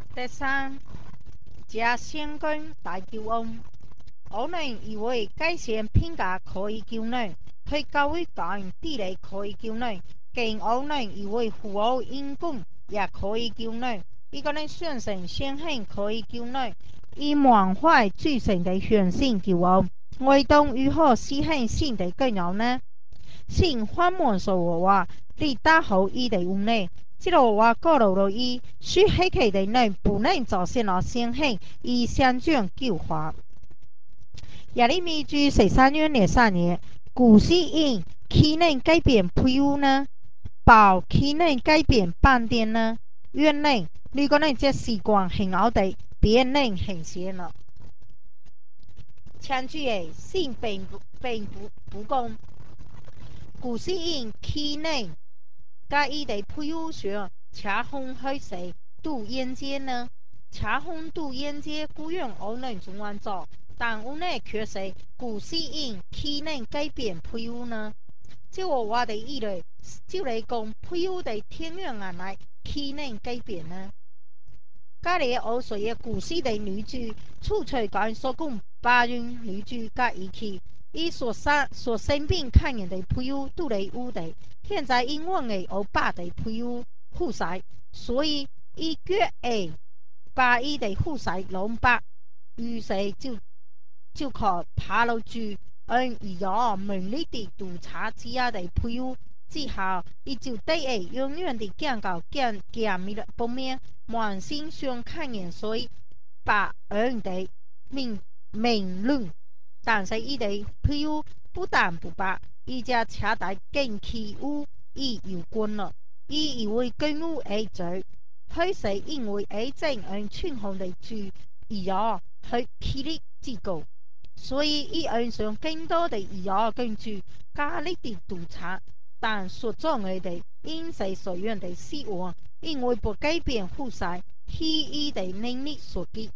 第三，加先根大救恩。我们以为改善评价可以救人，对教育讲地理可以救人，更我们以为服务员工也可以救人。一个人选择先行可以救人，以满怀最诚的相信救我。我当如何实行新的更好呢？先反问说话，你打好伊的问题。这个话告诉了伊，说黑客的人不能造成了先行，以相转救化。亚里米居13月03年，股市因可能改变配偶呢？报可能改变半点呢？原来如果你这习惯很好的，别人很闲了。强据的性并不公，股市因可能甲伊的配偶上恰逢好势度演接呢？恰逢度演接固然可能中完做，但有呢却是股市因可能改变配偶呢？即我的意思，就来讲配偶的天缘啊来可能改变呢？家里学水嘅故事的女主，处处讲所讲白人女主甲一起，伊所生病看见的配偶都来有的，现在因为嘅学爸的配偶负债，所以伊决会把伊的负债弄白，于是就靠爬楼住，以后猛烈地督查自家的配偶。之后，伊就对会永远地见到见面不面，满心想看见谁把人的命论，但是伊的配偶不但不把，伊家车带更起有伊有关了，伊以为更有会做，还是因为会正春红的主，以后去起力之高。所以伊按上更多的医药根据加力的督查，但所障碍的因是所愿的死亡，因为不改变负债，是伊的能力所给。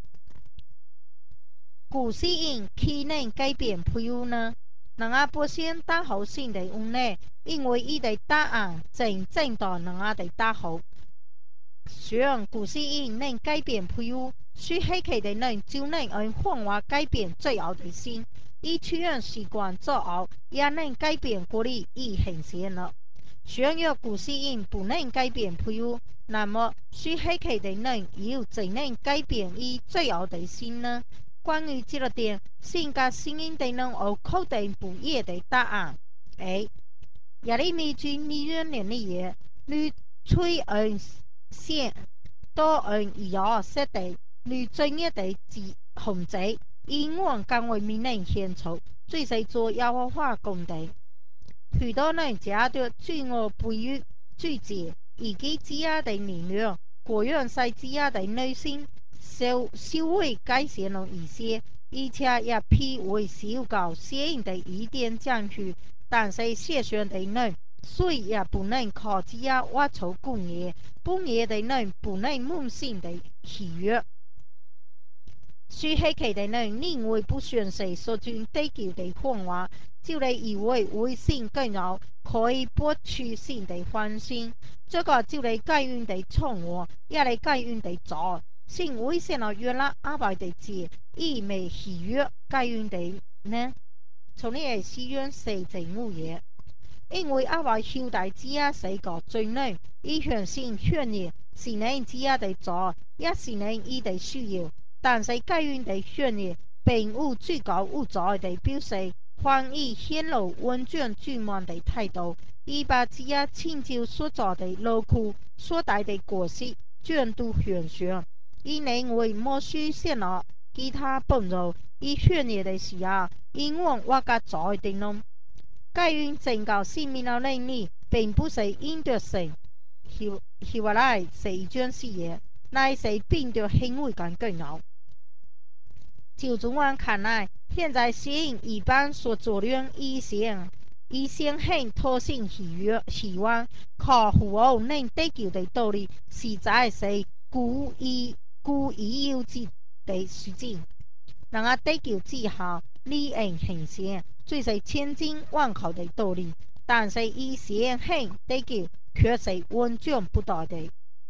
故事因可能改变配偶呢？人家不先打好新的问题，因为伊的答案正到人家的答好。虽然故事因能改变配偶，说黑客的人就能按谎话改变最后的心。以取样习惯做后，也能改变过滤已很显了。虽然故事因不能改变配偶，那么说黑客的人又怎能改变伊最后的心呢？关于这个点，性格声音的人有肯定不一的答案。A. 亚里米居2年的嘢，你吹按线多按以后设定，你专业的控制，英文更为明能显出，最是做优化工地。许多人加着自我培育自己，以及自己的力量，个人使自己的内心稍微改善了一些，而且也批为小高适应的一点进去。但是写上的人，虽也不能靠自己挖出工业，本业的人不能梦想的喜悦。说黑客的人认为不算是所准地球的谎话，就嚟以为微信更好，可以博取新的欢心。这个就嚟改运的错误，也嚟改运的错。新危险了原来阿伯的字，意味喜悦改运的呢？从你的喜悦是正午嘢。因为阿伯兄弟子也是个罪人，伊相信劝业是人子也的做，也是人伊的需要。但是该院的劝业并无最高无在的表示，反以显露温卷巨满的态度，伊把自己亲就所做的劳苦所带的果实全都宣上。伊认为莫须泄露其他帮助，伊劝业的时候，因为我甲做的弄。该运增高性命的能力，并不是应得性，希望来是一件事业，乃是变得很为更好。就中央看来，现在摄影一般所做的以前很特性希望靠服务能得救的道理，实在是古已有之的事情。人家得救之后，理应行善，最是千金万口的道理。但是以前很得救，却是完全不对的。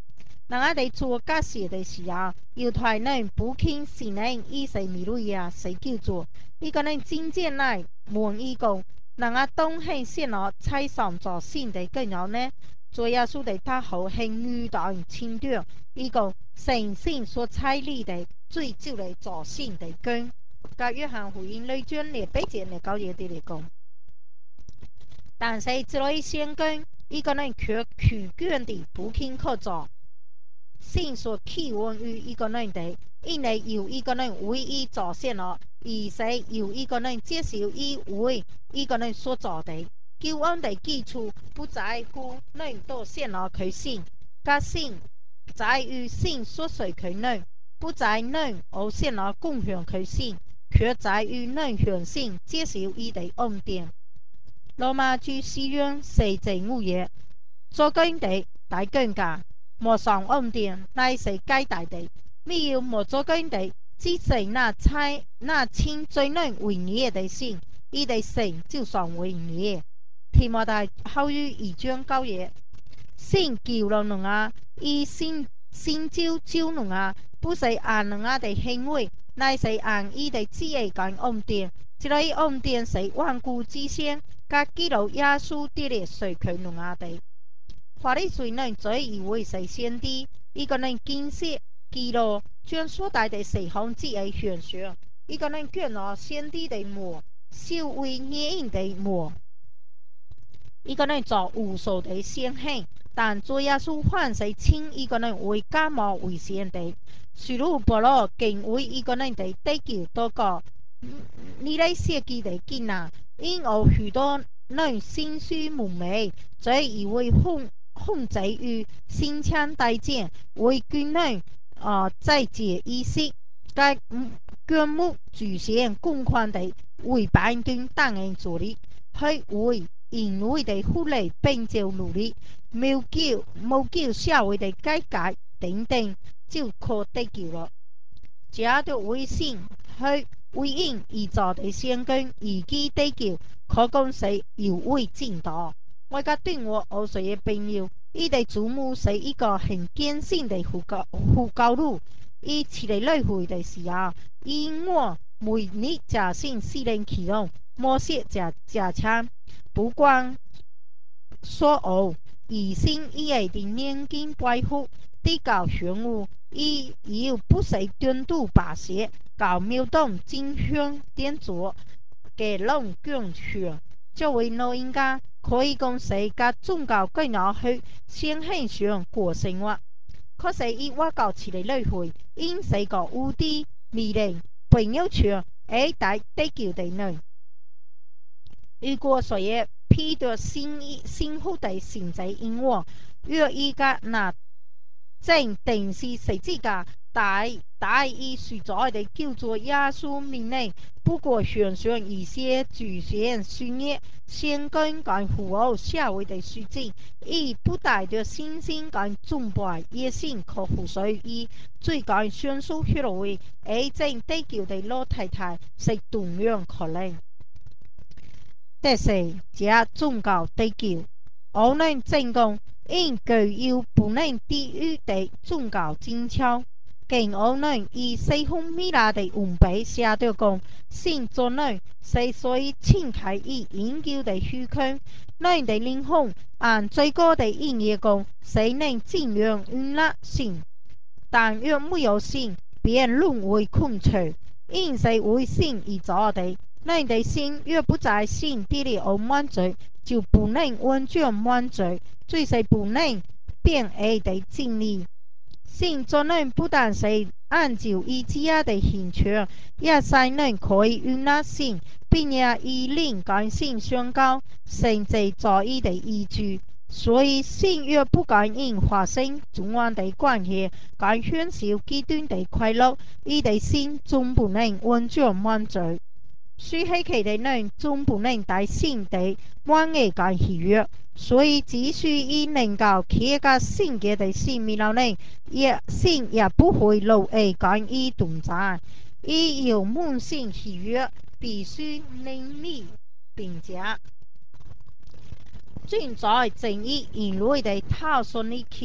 人家哋做假事的時候，要睇人不傾是人以誰迷路呀，誰叫做一個人真正嚟滿意講，人家當係先攞猜上咗先的更有呢，做耶穌的他好係遇到清斷，一個誠心所猜理的最就嚟做先的根。甲約翰福音6章8節嚟9節嚟講。但是這類先根，一個人卻苦倦地不肯去做，先所期望於一個人的，因為有一個人為伊做先了，而且有一個人接受伊為一個人所做的。救恩的基礎不在乎人多先了佢信，甲信在於信所隨佢人，不在人而先了共享佢信，卻在於人相信接受伊的恩典。羅馬書4章4節5節，做工的大更加，莫上恩典，乃是皆大的；沒有莫做工的，只是那稱罪人為義的信，伊的信就算為義。提摩太後書2章9節，信救了人啊，伊信就救人啊，不是按人啊的行為，乃是按伊的旨意跟恩典。這類恩典是萬古之先，甲基督耶穌的列隨佢人啊的。法利賽人最以為是先知，一個人見識基督將所帶的四方旨意宣揚，一個人捲了先知的幕，受為孽人的幕。一個人做無數的先行，但做耶穌反是稱一個人為假冒為先的。使徒保羅更為一個人的得救禱告，你來設計的經啊，因而許多人心思蒙昧，最以為控制於心槍大戰，為軍人在這意識，該捐目主先共款的為板盾當人助力，去為因為的福利並就努力，沒救社會的改革等等，就可得救了。這就為信去為因而做的先根，而其得救，可講是有為正道。我家對我兒孫的朋友，伊的祖母是一個很堅信的佛教徒，伊起來聚會的時候，因我每日假信4年啟動，莫寫假餐，不管所學，以心以愛的念經拜佛，地教玄武，伊又不是斷度拔舌，搞廟動金香點做，給人捐血。作為老人家，可以講是甲宗教改良去先很上過生活。可是伊我教起來聚會，因是個有啲迷人朋友圈，而帶得救的人。如果所以披着幸福的現在因我，若依家那正定是十字架大意所在的叫做耶穌名呢，不過宣傳一些主先宣業先跟跟符合社會的實踐，以不帶着信心跟崇拜野心可互隨意最近宣書血會而正得救的老太太是同樣可能。第四，這宗教得救，我能正講，因具有不能抵禦的宗教精巧，更我能以西方米拉的文筆寫到講，信做人是所以敞開以研究的虛空，人的靈魂按最高的意義講，誰能盡量容納信，但若沒有信，便淪為空處，因是為信而做的。人的心若不在信地裏而滿足，就不能完全滿足，最是不能變異的真理。信做人不但是按照伊自己的興趣，也使人可以容納信，並且以靈跟信相交，甚至做伊的依據。所以信若不感應發生中間的關係，跟享受極端的快樂，伊的心總不能完全滿足。雖希奇的人總不能帶信的滿意跟喜悅，所以只需伊能夠開個聖潔的心面了呢，信也不會樂意跟伊同在。伊要滿心喜悅，必須能力並佳。正在正義因為的討順利期，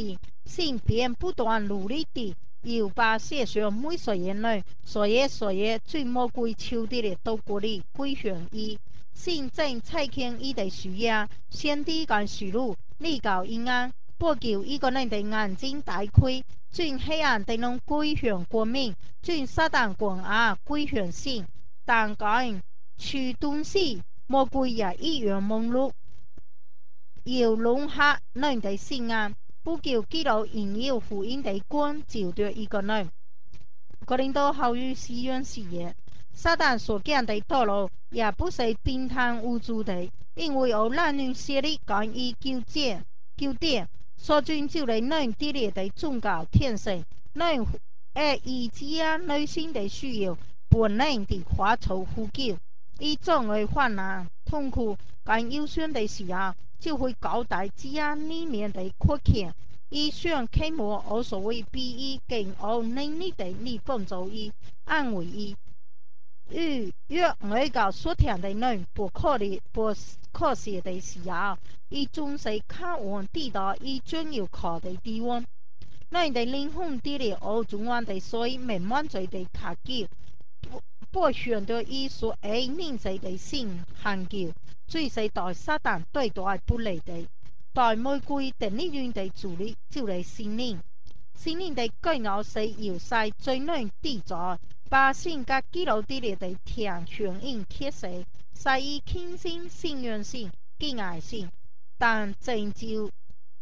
性便不断努力地要把世上每岁人类所有最魔鬼求的的都过嚟归向伊。性正蔡见伊的需要，先帝跟徐路立教应安，不求伊个人的眼睛大开，转黑暗的能归向光明，转撒旦光啊归向性。但讲去东西魔鬼也一样忙碌，要弄下人的心啊，不叫基督引诱福音的光照着一个人。格林多后语西元4页，撒旦所见的道路也不是平坦无阻的，因为有男女势力干预纠点，所遵守的人地理的宗教天性，人以及内心的需要，本能的发出呼救，以种为患难、痛苦、跟忧伤的时候，就会交代自己里面的缺陷。以上楷模无所谓比伊更有能力的你帮助伊、安慰伊。若外教所听的人不可写的时候，伊总是渴望抵达伊将要去的地方。人的灵魂地里有中央的水慢慢在地卡久，不选择伊所爱念在的心hand求，最是对撒旦对待不利的。对玫瑰的利润的助力就是心灵，心灵的重要是要使最能地在，把性格记录地里的天全应贴实，使伊倾心、信任性、敬爱性，但成就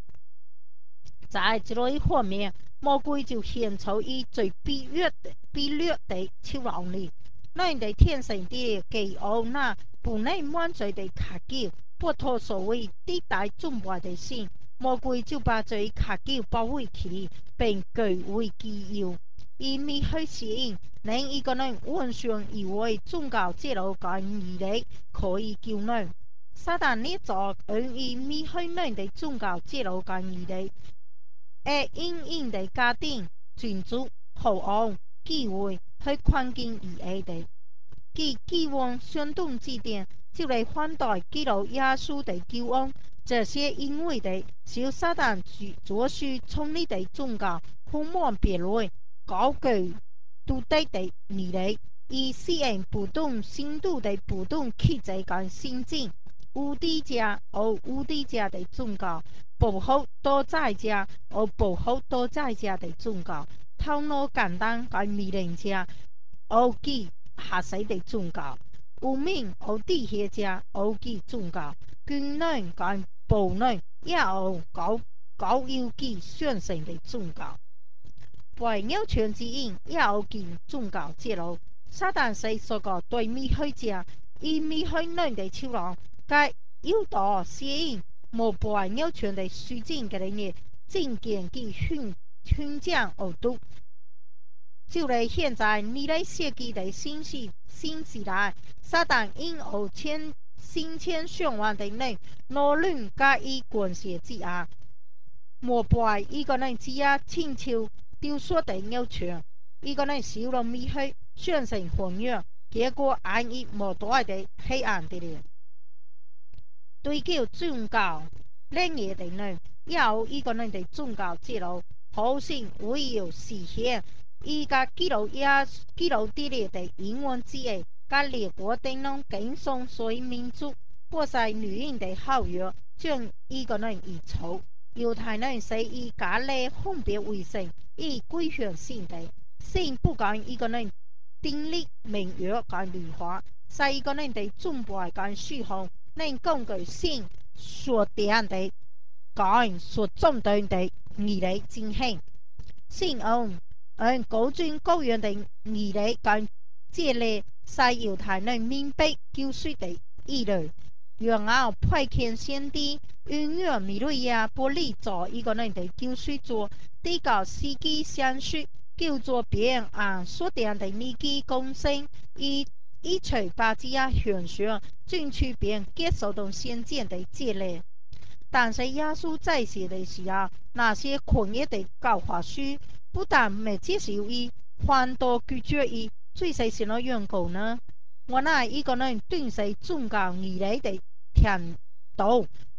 在这类方面，魔鬼就显出伊最卑劣的超能力。人的天生的给欧那不能满足的卡久，不脱所谓地带崇拜的心，魔鬼就把这卡久包围起来，并据为己有。以米去吸引，能一个人完全以为宗教揭露跟义理可以救人。撒旦呢做以米去人的宗教揭露跟义理。因应的家庭、群族、后岸、机会去环境而爱的，其寄望相同之点，就来反对基督耶稣的救恩。这些因为的小撒旦做事从你的宗教充满别类，高举独特的义理，以使人不断深度的不断克制跟心境。无敌者和无敌者的宗教，保护多在者和保护多在者的宗教，头脑简单跟迷人者和其下世的宗教，有名和地下者和其宗教，军人跟暴人也有高有其选择的宗教。为了全之因，也有其宗教揭露。撒旦是所个对米许者，以米许人的超人，该诱导吸引无伴了全的虚境嘅人，正见其训讲而读。就嚟现在，你来设计的新时代，撒旦因有千上万的人，无论加以关系之下，莫怪一个人只要请求丢失的要求，一个人少了米去，选成红药，结果安逸无大的黑暗的了。对叫宗教另一的人，要一个人的宗教揭露，好像唯有实现依家基督地里的英文之类，甲列国等人跟上随民族，不是女人的好友，将一个人移除。犹太人是以家里分别为圣，以归向性的，性不讲一个人订立明约跟律法，是一个人的尊拜跟侍奉。能根据性所定的讲所重视的义理进行，性按高尊高远的义理跟戒律，使犹太人明白救赎的意义。然后派遣先知运用米利亚玻璃做一个人的救赎主，递告司机相述，叫做别人按所定的日期公生，以除把这些现象进去并接受到先见的戒律。但是耶稣在世的时候，那些狂热的教法书不但没接受伊，反倒拒绝伊，最是什么缘故呢？我那一个人顿时宗教义理的天道，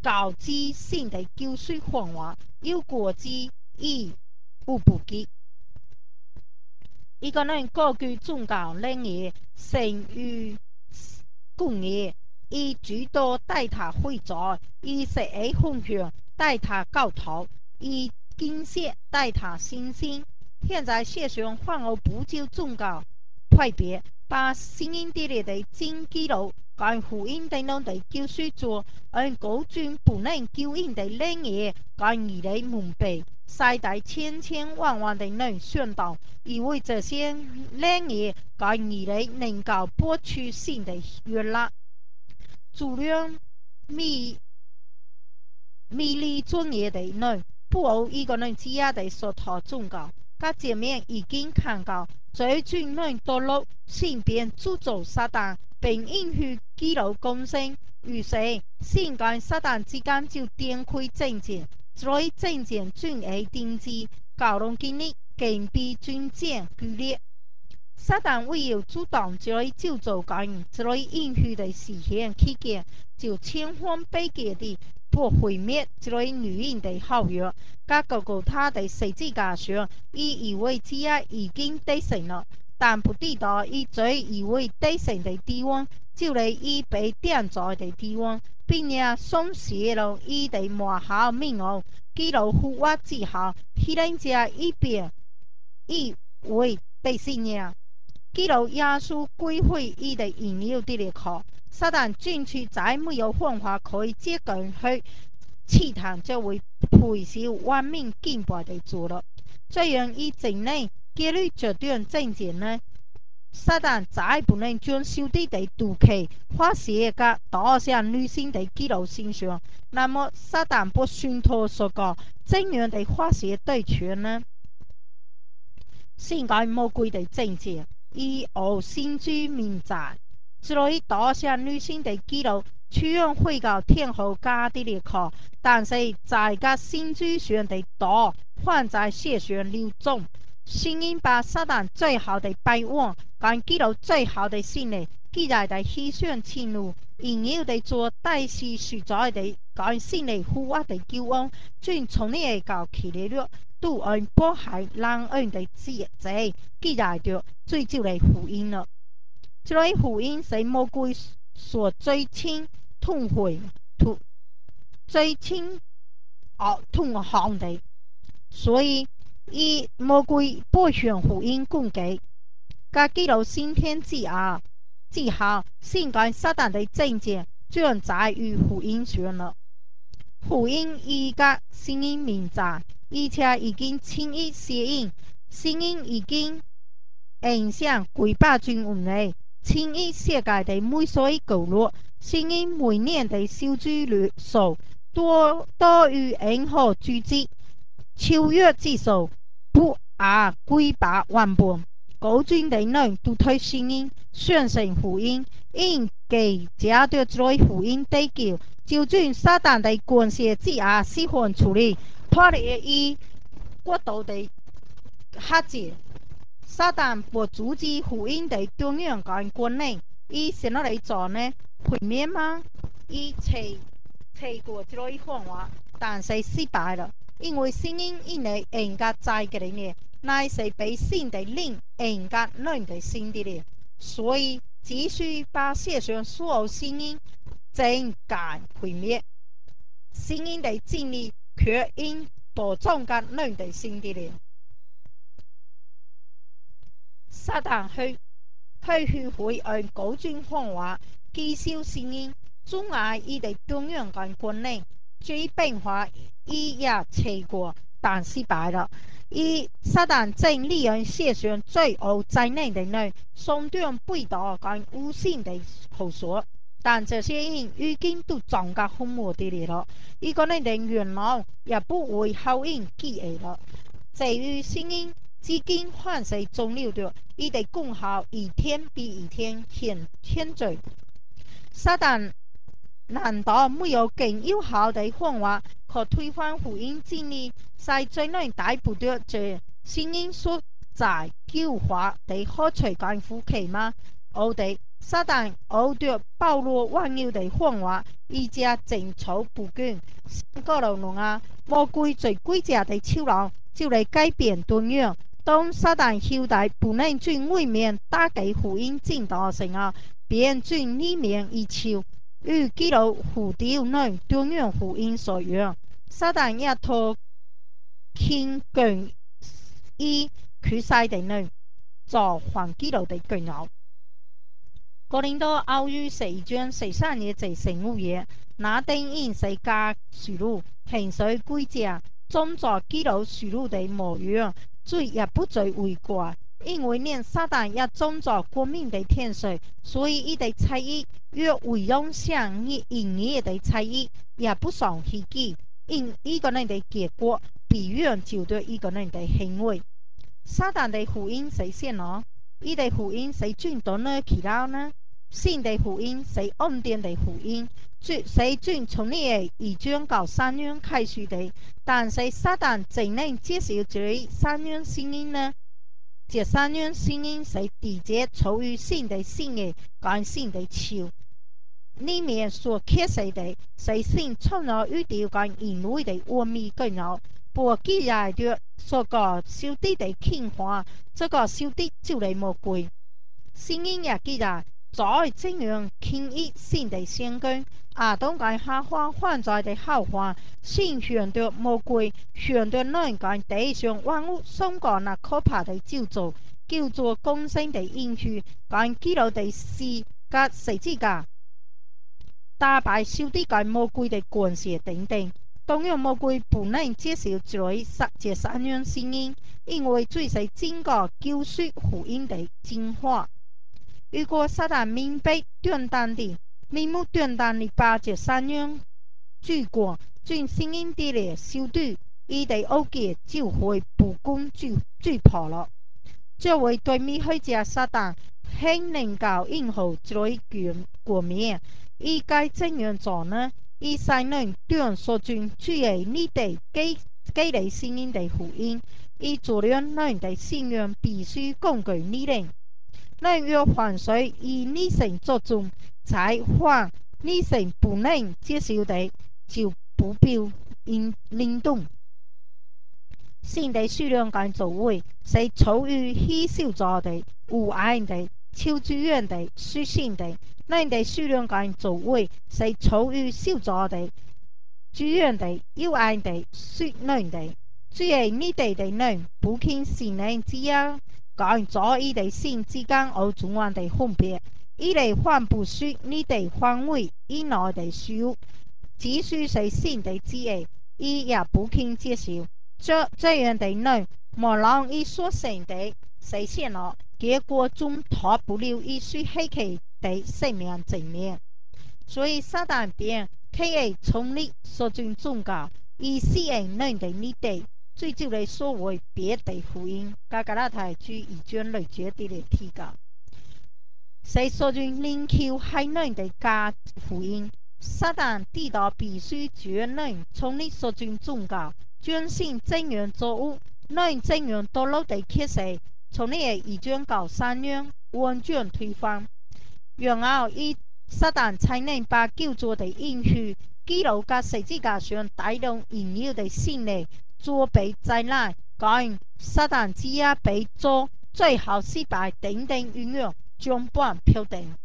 告知新的救赎方法，有果子亦无不给。一个人高举宗教领域，生于工业，以诸多带他回转，以社会风向带他高头，以经济带他新兴。现在世上反而不就宗教派别，把新英地列的真基督跟福音等等的救赎主，而高军不能救恩的领域跟你的蒙蔽，塞带千千万万的人宣导，以为这些领域跟你的能够播出新的娱乐。主量魅力专业的人，不如一个人只也的说他宗教。甲前面已经看到，最近人堕落，身边诅咒撒旦，并允许基督公生。于是，sin跟撒旦之间就展开争战，所以争战转为定制，搞到今日更比战争剧烈。撒旦为了阻挡这类救助感应，这类允许的实现期间，就千方百计地不毁灭这类女人的好友。甲哥哥他的十字架上，以为自己已经得胜了，但不知道以最以为得胜的地方，就是已被点在的地方，并且松懈了伊的幕后命运。基督复活之后，希人家一边以为得胜了。基督耶稣归回伊的引诱的列考，撒旦进去再没有方法可以接近去试探这位配受万民敬拜的主了。这样以境内建立这段政见呢，撒旦再不能将兄弟的毒气发泄在大向女性的基督身上，那么撒旦不顺头所讲怎样的发泄对权呢？性格魔鬼的政见，以恶心之名在，之类大向女性的记录，虽然回到天后家的列考，但是在个新主上的道，还在世上流动。声音把撒旦最好的败亡，跟记录最好的胜利，记载在希上前路，引诱的做代是实在的，跟胜利复活的救恩，转从你到起来了。都按迫害人恩的节制，记载着最少的福音了。这类福音是魔鬼所最轻痛悔、最轻痛恨的，所以以魔鬼不选福音攻击，甲基督升天之后，性感撒旦的政见转在于福音上了。福音依个声音明在，而且已经轻易适应，声音已经影响几百种人类，轻易世界的每所一角落，声音每年的收视率数多于任何组织，超越指数不下几百万倍。高军的人都对声音相信福音，因其借着这类福音得救。就算撒旦的关系之下释放出来，脱离伊国度的限制。撒旦不阻止福音的中央跟国内，伊是哪来做呢？毁灭吗？伊测过这类方法，但是失败了，因为声音以内应该在个里，乃是被信的灵应该人的心的里，所以只需把世上所有声音真干毁灭。声音的真理却因播种在人的心底里。撒旦去会按高种方法吸收声音，阻碍伊的中央跟国内。这变化伊也测过，但失败了。伊撒旦正利用世上最恶灾难的人，松断背道跟无信的后说。但这些人已经都长得很无敌了，一个人连元老也不为好人记忆了。至于声音，至今还是中流的，伊的功效一天比一天显著。撒旦难道没有更有效的方法可推翻福音真理，使最能逮捕到这声音所在救化的好处跟福气吗？好的， 撒旦學着保羅挽救的方法，伊家正草不倦，個流龍啊，魔鬼最詭詐的手腦，就嚟改變對象。當撒旦曉得不能從外面打擊福音進道時候，便從裡面一手與基督互丟人對象福音所用。撒旦也拖輕更以驅使的人做反基督的功勞。哥林多後書4章13節至15節，那等因是假屬靈，行事詭詐，裝作基督屬靈的模樣，罪也不再為過，因為連撒旦也裝作光明的天使，所以他的猜疑若為用像淫業的猜疑，也不算稀奇，因一個人的結果必然就對一個人的行為。撒旦的福音是什麼？他的福音是轉到哪去了呢？信的福音是恩典的福音，是從你的異端到3樣開始的。但是撒旦怎能接受這3樣聲音呢？這3樣聲音是直接出於信的性嘅跟信的手，裡面所揭示的是信創造宇宙跟人類的奧秘功勞，不記載着所個小弟的傾化，這個小弟就係魔鬼。聖經也記載，在這樣輕易信的先根，亞當跟夏娃犯罪的後患，信向着魔鬼，向着人跟地上萬物送過那可怕的咒詛，叫做永生的應許，跟基督的死和十字架，打敗小弟跟魔鬼的關係等等。當然魔鬼不能接受這3樣聲音，因為這是整個救贖福音的精華。如果撒旦明白斷當的、明目斷當的把這3樣罪過從聖經地裏消除，他的惡結就會不攻自破了。這位對面虛假撒旦很能夠應付這類局面，他該怎樣做呢？他才能斷所尊主係你哋基理聖經的福音，他做了人的信仰必須供給你哋。人若犯罪以逆神作主，才犯逆神不能接受的，就不必靈動。信的數量跟作為是出於稀少咗的、有愛的、超自然的、屬性的；人的數量跟作為是出於少咗的、自然的、有愛的、屬靈的。只係你哋的人不肯信人之後，跟在伊的信之間有重要的分別，伊哋還不屬你哋範圍以內的事，即使是信的旨意，伊也不肯接受。這樣的人，無論伊所信的是什麼，結果總脫不了伊所希冀的生命正面。所以撒旦便刻意從你所尊宗教，以吸引人的你哋。最就嚟所謂別的福音，加拉太書2章6節的提告，是所尊靈求害人的假福音。撒旦知道必須將人從你所尊宗教，將信怎樣作惡，人怎樣墮落的啟示，從你的異端到3樣完全推翻，然後撒旦才能把救助的應許基督和十字架上帶動應有的信力作備再來，跟撒旦只也被做最後失敗等等應用將半票定。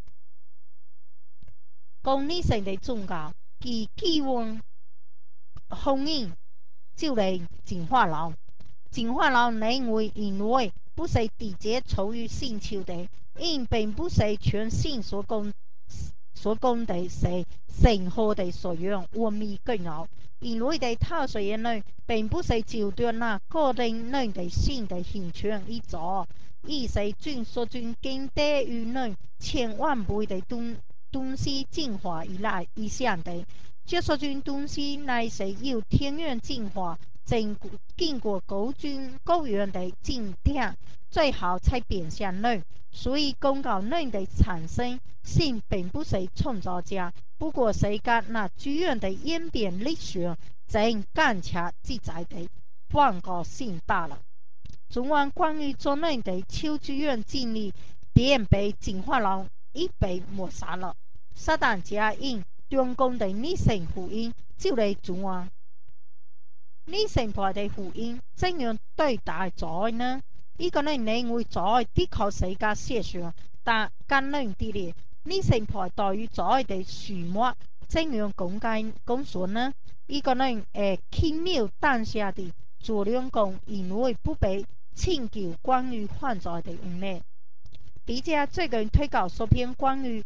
公理性的宗教其基本封印就嚟進化了。進化了認為因為不是直接出於星球的，因並不是全信所講的是神學的所用奧秘功勞。因為的透視言論並不是就對那個人的信的形象一做，而是盡所盡更大於人千萬倍的東西進化以上的。這所盡東西乃是由天然進化，經過高遠的進展，最後才變成人。所以公告人的產生，信並不是創造者，不過是跟那自然的演變歷史正更加自在的半個信罷了。昨晚關於做人的超自然經歷便被進化論已被抹杀了。撒旦只因中共的逆性福音就嚟做啊！呢成台的福音怎樣對待咗呢？呢個呢，你會在的確世界寫上，但更難啲咧。呢成台對於在的樹木怎樣講述呢？呢個呢，輕描淡寫的做兩講，因為不被請求關於犯罪的問題。比較最近推告所篇關於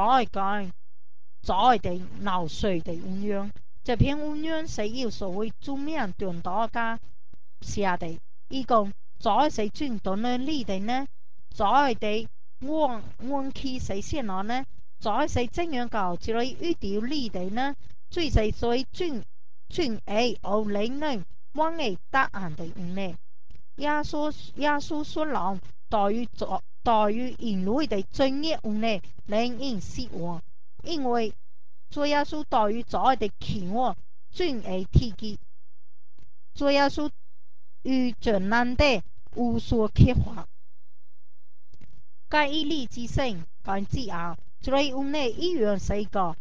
在的鬧水的運用。這篇文章是由所謂著名傳道家寫的，伊講在是轉到哪裡的呢？在的運氣是先哪呢？在是怎樣搞之類遇到你的呢？最是所謂轉 A 奧領呢？往 A 答案的呢？耶穌所講對於人類的專業呢，令人失望，因為主耶穌對於在的期望轉而提及，主耶穌與艱難的無所缺乏，該以利之性該自傲，這類有內一樣是一個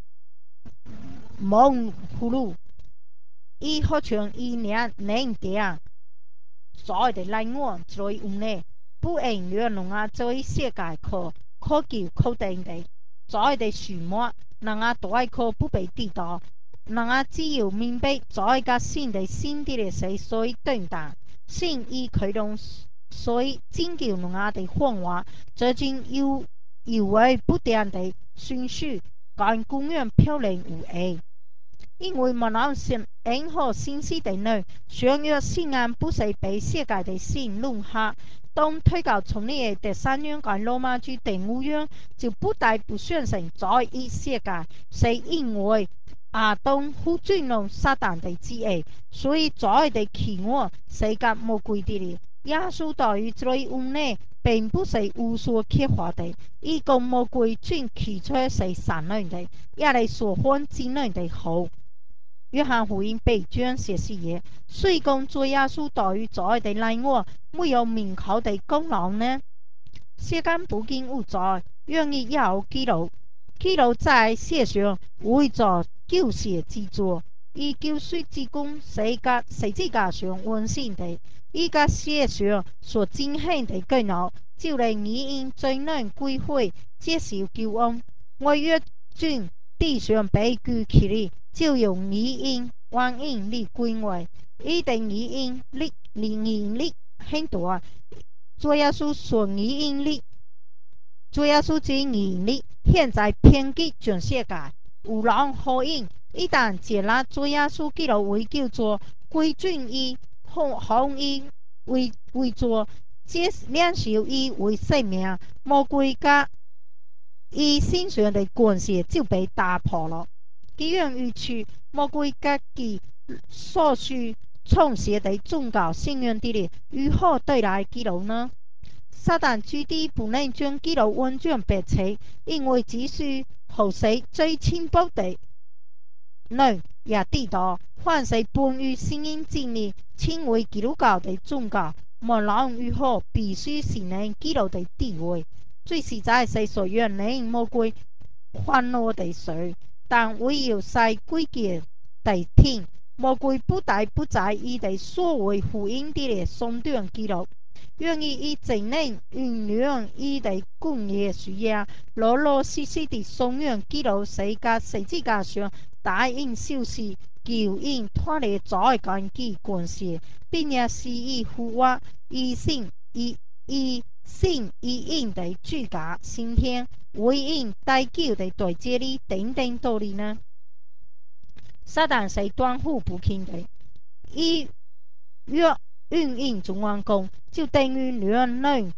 蒙葫蘆，以好像一年能點在的來源，這類有內不應原來啊，這位世界可求可定的，在的樹木。人啊，都愛可不被地道，人啊，只有明白在個新的是所以對待，新以驅動所以拯救人啊的方法，最近有為不斷的順序，跟公園漂亮無異。因為沒有任何信息的人，想要信仰不是被世界的信弄下。當推告從你的第三樣跟羅馬書第五樣，就不得不相信在一世界，是因為亞當不尊重撒旦的旨意，所以在的期望是個魔鬼的了。耶穌對於這類問題並不是無所缺乏的，一個魔鬼轉起出是善良的，也是所患之難的好。約翰福音8章14節，雖講主耶穌對於在的來我沒有明確的講論呢，世間不僅有在，願意也有記錄在世上為做救世之作，以救贖之功是個實際上完成的，依個世上所進行的計劃，就令義人最能歸回接受救恩。我越轉地上被舉起來，就用義人往因力歸回，一定義人力很多。主耶穌說義人力，主耶穌之義人力現在遍及全世界，有人可應一旦接納主耶穌基督為救主，歸順伊，奉伊為主，接領受伊為生命，魔鬼甲伊身上的關係就被打破了。這樣一去，魔鬼甲其所需創設的宗教信仰的人，如何對待基督呢？撒旦絕對不能將基督完全排斥，因為只是後世最淺薄的人也知道，凡是本於聖經真理、稱為基督教的宗教，無論如何必須承認基督的地位。最實在是所願令魔鬼憤怒的事，但唯有是歸結的聽，魔鬼不得不在伊的所謂福音的上端基督。願意以真能運用伊的工業需要，老老實實的信仰基督是個實際上答應受死、救人脫離災難的關係，並且是以復活、以信以應的主價升天、為因代救的對接力等等道理呢？撒旦是斷乎不輕的，以若運用中王功，就等於兩人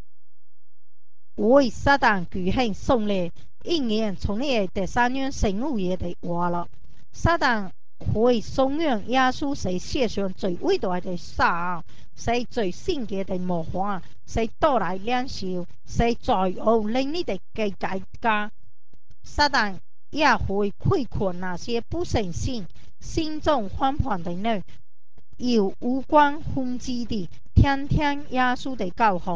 為撒旦舉行送禮，應驗從你第三樣聖母爺的話了。撒旦會頌揚耶穌是世上最偉大的神，是最聖潔的模範，是到來領袖，是在有能力的解家。撒旦也會規勸那些不相信、心中慌亂的人，要無關宏旨地聽聽耶穌的教訓，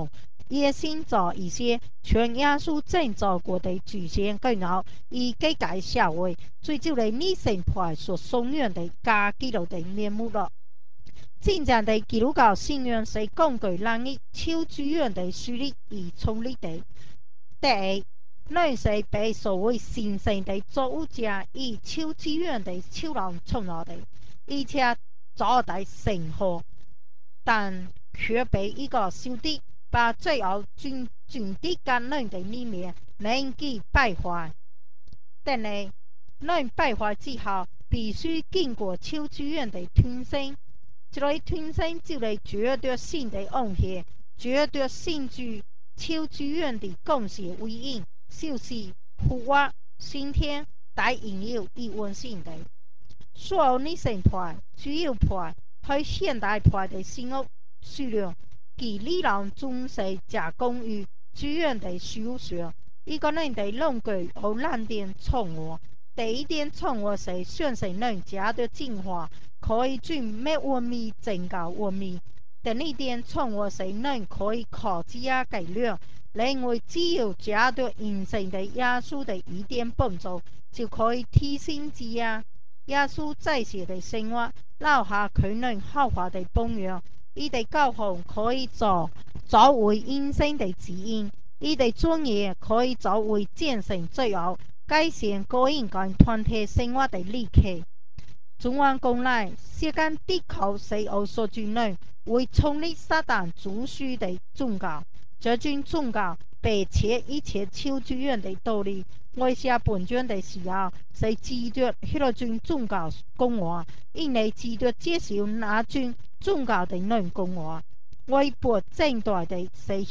也先做一些全耶稣正做过的祖先更好，以改革社会，追求了理性派所颂扬的假基督的面目了。真正的基督教信仰是根据人的超主要的实力而创立的。第一，人是被所谓神圣的造物者以超自然的超能创造的，而且造在神后，但却被一个小弟把最后种地感人的里面能给败坏。第二，人败坏之后，必须经过超自然的吞生。这类吞生就类绝对性的贡献，绝对性具超自然的贡献为因，就是复活、升天、带引诱与温馨的。所有理性派、自由派和现代派的生物数量，其理论总是加工于自然的修学。一个人的论据和两点创活。第一点创活是相信人家的进化可以从没文明增高文明。第二点创活是人可以靠自己改良，认为只有加对人生的耶稣的一点帮助，就可以提升自己。耶稣在世的生活留下可能好化的榜样，伊的教训可以作为人生的指引，伊的专业可以作为战胜罪恶、改善个人跟团体生活的利器。纵观讲来，世间的确是有所尊人为创立撒旦主需的宗教，这种宗教并且一切超自然的道理。我写本卷的时候，是记得迄种宗教讲话，因为记得接受那种宗教的人讲话。我不正代的是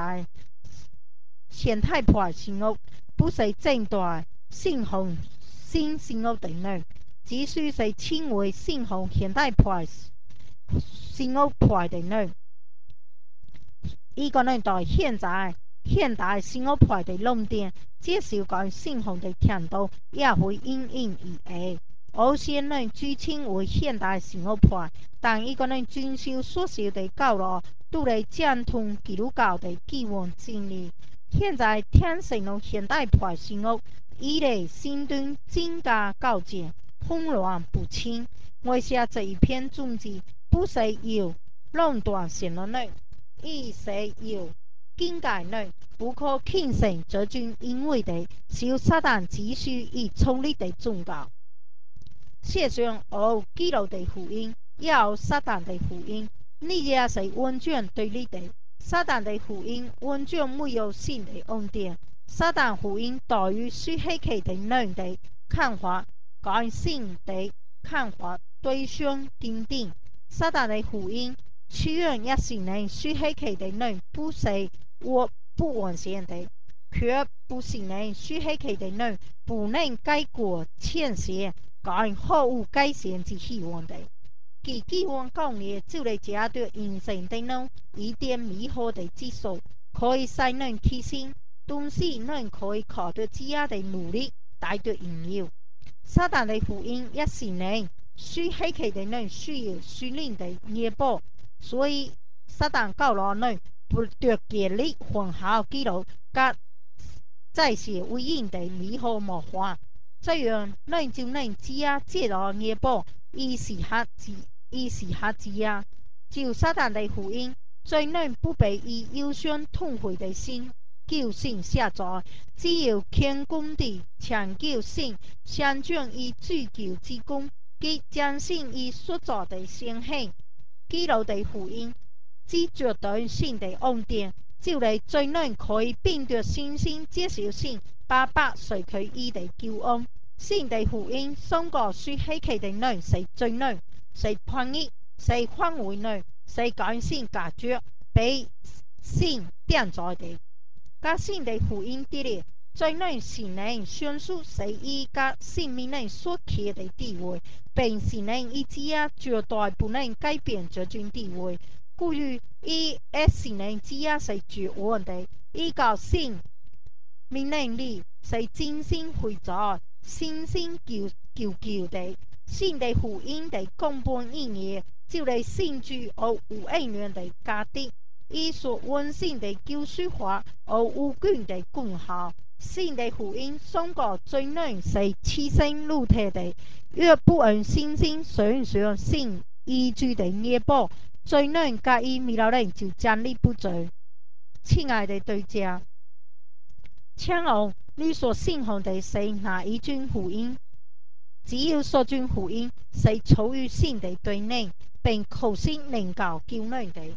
现代派生活，不是正代信奉新生活的人。只需是称为信奉现代派生活派的人。一个人在现代生活派的论点，接受该信奉的程度也会因人而异。有些人自称为现代生活派，但一个人遵守所受的教导，都来讲通基督教的基本真理。现在天成了现代派生活，伊的心中增加高见，混乱不清。我写这一篇宗旨，不是要论断什么人，而是要警戒人不可轻信这种因为的受撒旦指示而创立的宗教。世上有基督的福音，也有撒旦的福音，你也是完全对立的。撒旦的福音完全没有新的恩典。撒旦福音对于属黑气的人的看法，跟性的看法对象顶顶。撒旦的福音虽然也承认属黑气的人不完善的，却不承认属黑气的人不能改过迁善，跟好有改善之希望的。其基本讲的就是加对人生的人一点美好的指数，可以使人提升，同时人可以靠着自己的努力带着引诱。撒旦的福音也承认属黑气的人需要属灵的捏报，所以撒旦教导人不得建立混淆基督甲在世为人的美好模范，这样人就能自己接到捏报，以时下之呀。就撒旦的福音，罪人不被以忧伤痛悔的心救性下载，只有谦恭地强求性相转以追求之功，及将性以所做的先行。基督的福音之绝对性的恩典，就来罪人可以凭着信心接受性白白随佢伊的救恩。性的福音送过属黑气的人是罪人，是叛逆，是反悔人，是感性隔绝，被性点在的。甲性的福音伫咧，罪人是能宣述是伊甲性命人所刻的地位，并是能伊自己绝对不能改变这种地位。故于伊也是能自己是绝望的，伊甲性命令里是真心悔罪、心心求的。性的福音的根本意义，就係性具和有恩怨的价值。 以所温馨的救赎法而无菌的功效。性的福音送过最能使牺牲肉体的，越不按信心顺从性依据的业报，最能介意未了人就建立不住。亲爱的对家，请问你所信奉的是哪一种福音？只要所尊福音是出于性的对你，并确信能够救人的。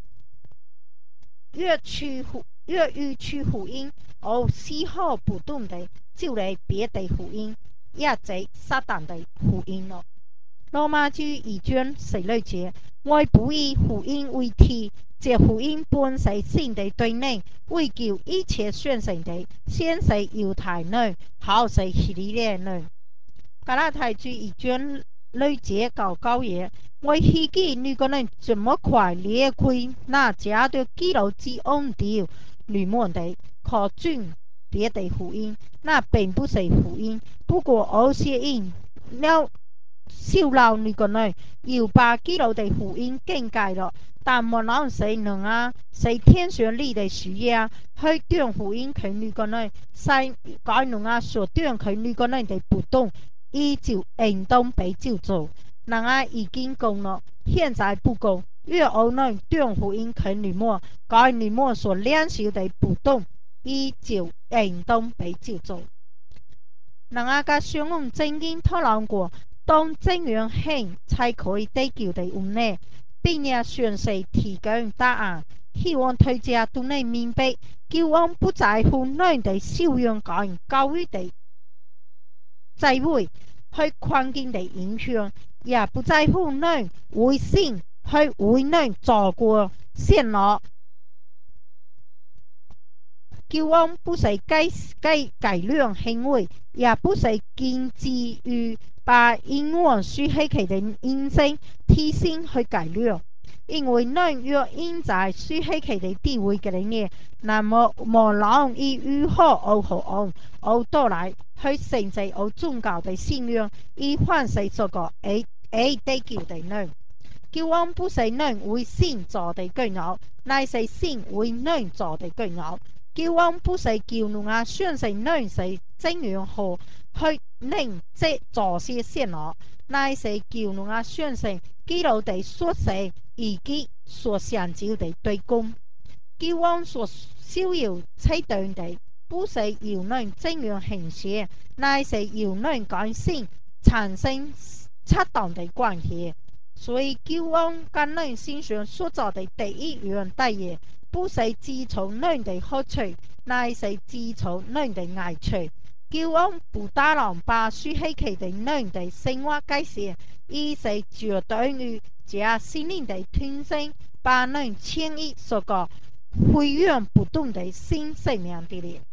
越与去福音而丝毫不动的，就来别的福音，也即撒旦的福音了。罗马书2章16节，我不以福音为题，这福音本是神的对你，为救一切相信的，先是犹太人，后是希利尼人。加拉太书2章6节到9节，我希冀你个人这么快裂开那加着基督之恩的律门的，可准别的福音，那并不是福音。不过有些人了受了你个人，又把基督的福音更改了。但莫论是人啊，是天选里的需要，去讲福音给你个人，是该人啊所讲给你个人的不懂。依就应当被救助。人啊已经讲了，现在不讲，越有人讲福音给你们，该你们所领受的不懂，依就应当被救助。人啊甲上岸曾经讨论过，当怎样行才可以得救的问题，并且详细提供答案。希望大家都能明白，救恩不在乎人的修养跟教育的在位去环境的影响，也不在乎人为性去为人做过善恶。救恩不是改良行为，也不是根基于把因缘输黑起的因性提升去改良。因为人若因在输黑起的地位嘅人，那么无论以如何而何安而到来去成就而宗教的信仰，以凡是做个而得救的人。救恩不是人为性做的gö偶，乃是性为人做的gö偶。救恩不是叫人啊相信人是怎样好去能这做些善恶，乃是叫人啊相信基督的所写以及所成就的对公。救恩所需要测量的，不是要人怎样行善，乃是要人跟性产生恰当的关系。所以救恩跟人身上所做的第一样大业，不是自从人的好处，乃是自从人的爱处。救恩不但能把输黑起的人的生活改善，而是绝对于这心灵的提升，把人迁移所个飞远不动的新生命的里。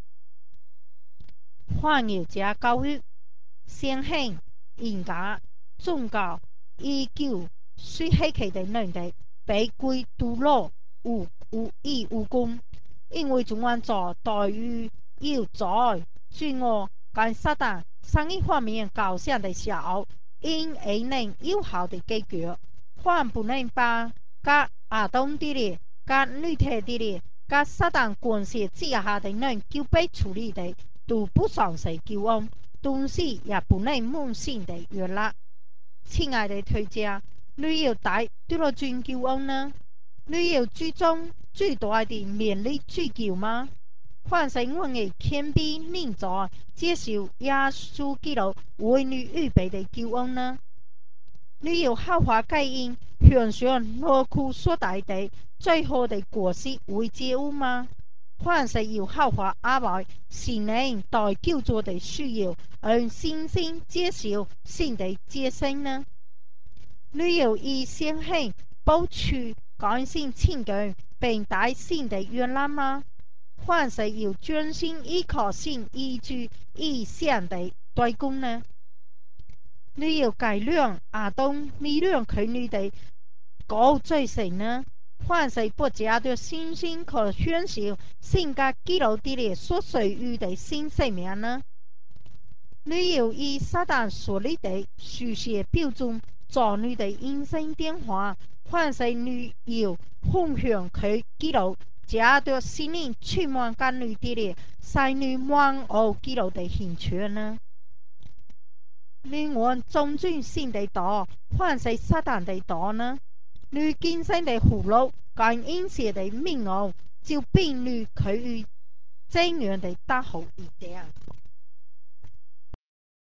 换有加教育、先行、应该、宗教、依旧输黑起的人的被归堕落无义无功，因为中安做待遇要在罪恶跟撒旦上一方面搞向的时候，因而能有效的解决，还不能把甲亚当的里、甲女体的里、甲撒旦关系之下的人就被处理的，都不算是救恩，同时也不能满心的悦纳。亲爱的推家，你要带对了尊救恩呢？你要注重最大的勉励追求吗？凡是我的谦卑认在接受耶稣基督为你预备的救恩呢？你要效法该因向上劳苦所带的最好的果实为接物吗？凡是要效法阿伯是能代救助的需要，而信心接受新的接生呢？你要以先行保持感性情感，并带新的原谅吗？凡是要专心依靠性依据意向的对公呢？你要改良亚当米良佢你的高罪性呢？凡是不加的信心可宣示性格基督的所属于的新生命呢？你要以撒旦所立的书写标准做你的人生电话，凡是你要奉向佢基督假若心灵充满干女的咧，使女满有基督的兴趣呢？女愿中转性的多，还是撒旦的多呢？女今生的福禄，跟因些的命运，就比女可以怎样的大好一点？